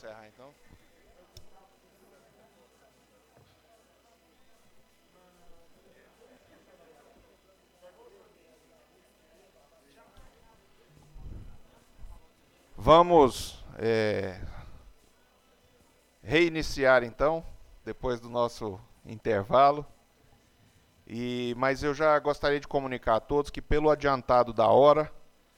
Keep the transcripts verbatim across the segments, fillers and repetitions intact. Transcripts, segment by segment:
encerrar, então. Vamos é, reiniciar, então, depois do nosso intervalo. E, mas eu já gostaria de comunicar a todos que, pelo adiantado da hora,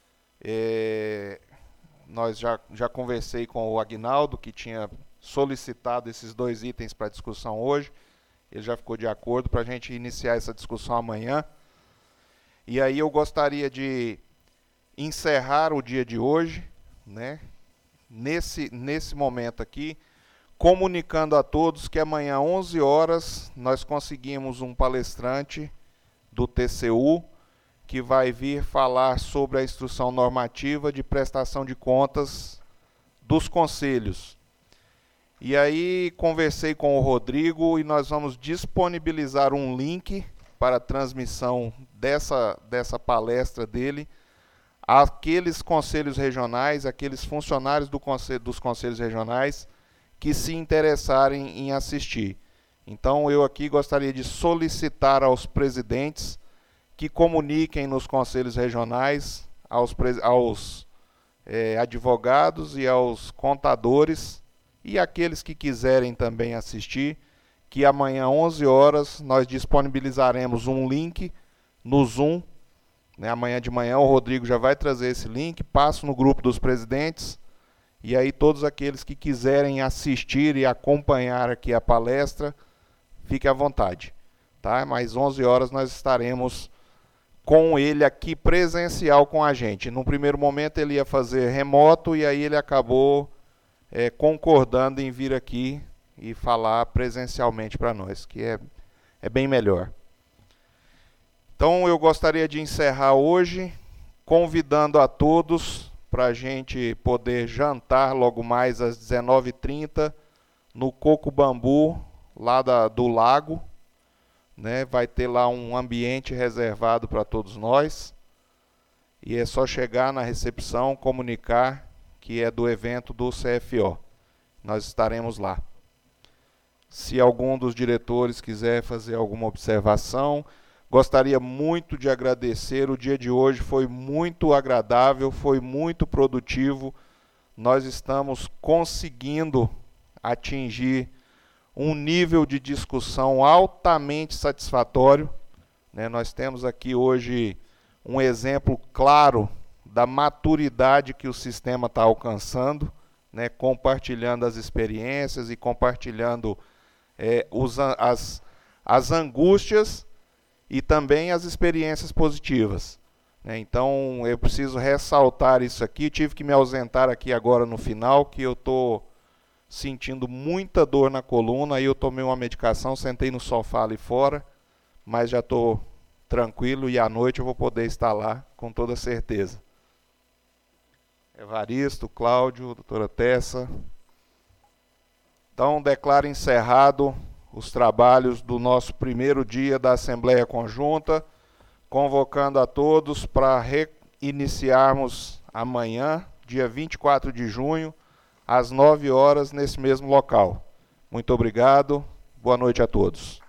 é, nós já, já conversei com o Aguinaldo, que tinha solicitado esses dois itens para discussão hoje. Ele já ficou de acordo para a gente iniciar essa discussão amanhã. E aí eu gostaria de encerrar o dia de hoje, né, nesse, nesse momento aqui, comunicando a todos que amanhã, onze horas, nós conseguimos um palestrante do T C U que vai vir falar sobre a instrução normativa de prestação de contas dos conselhos. E aí conversei com o Rodrigo e nós vamos disponibilizar um link para a transmissão dessa, dessa palestra dele àqueles conselhos regionais, aqueles funcionários do conselho, dos conselhos regionais que se interessarem em assistir. Então eu aqui gostaria de solicitar aos presidentes que comuniquem nos conselhos regionais, aos, aos é, advogados e aos contadores, e aqueles que quiserem também assistir, que amanhã, onze horas, nós disponibilizaremos um link no Zoom. Né, amanhã de manhã o Rodrigo já vai trazer esse link, passo no grupo dos presidentes, e aí todos aqueles que quiserem assistir e acompanhar aqui a palestra, fiquem à vontade. Tá? Mas onze horas nós estaremos com ele aqui presencial com a gente. No primeiro momento ele ia fazer remoto e aí ele acabou é, concordando em vir aqui e falar presencialmente para nós, que é, é bem melhor. Então eu gostaria de encerrar hoje convidando a todos para a gente poder jantar logo mais às dezenove e trinta no Coco Bambu, lá da, do lago. Né? Vai ter lá um ambiente reservado para todos nós. E é só chegar na recepção, comunicar que é do evento do C F O. Nós estaremos lá. Se algum dos diretores quiser fazer alguma observação, gostaria muito de agradecer. O dia de hoje foi muito agradável, foi muito produtivo. Nós estamos conseguindo atingir um nível de discussão altamente satisfatório. Né? Nós temos aqui hoje um exemplo claro da maturidade que o sistema está alcançando, né? Compartilhando as experiências e compartilhando é, os, as, as angústias e também as experiências positivas. Né? Então, eu preciso ressaltar isso aqui. Tive que me ausentar aqui agora no final, que eu estou sentindo muita dor na coluna. Aí eu tomei uma medicação, sentei no sofá ali fora, mas já estou tranquilo e à noite eu vou poder estar lá com toda certeza. Evaristo, Cláudio, doutora Tessa. Então, declaro encerrado os trabalhos do nosso primeiro dia da Assembleia Conjunta, convocando a todos para reiniciarmos amanhã, dia vinte e quatro de junho, às nove horas, nesse mesmo local. Muito obrigado, boa noite a todos.